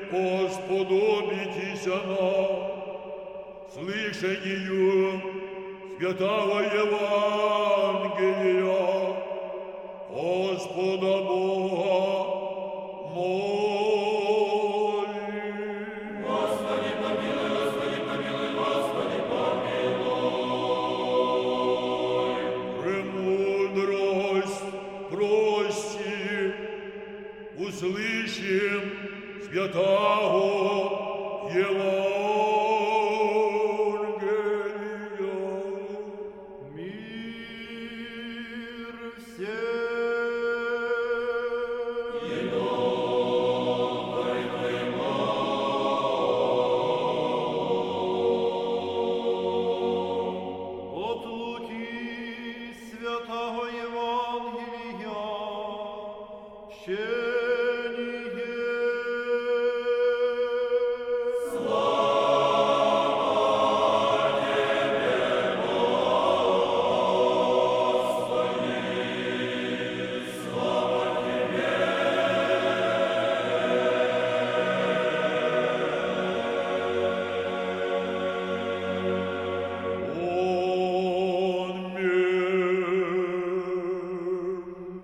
сподобитеся нам, слышанию святого Евангелия, Господа Бога молим. Господи помилуй, Господи помилуй, Господи помилуй. Премудрость прости, услышим святого Евангелия.